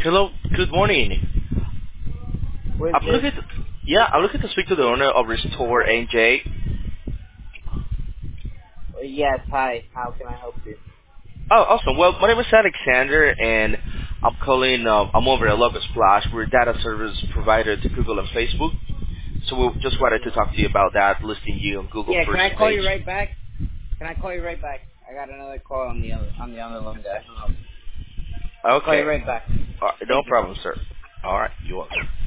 Hello, good morning. With I'm this, looking to, yeah, I'm looking to speak to the owner of Restore NJ. yes, hi. How can I help you? Oh, awesome. Well, my name is Alexander, and I'm calling, I'm over at Locust Splash. We're a data service provider to Google and Facebook. So we just wanted to talk to you about that, listing you on Google Yeah, can first I call page. you right back? Can I call you right back? I got another call on the other line that I hung up. I'll call you Okay. right back. No Thank you. problem, sir. All right. You're welcome.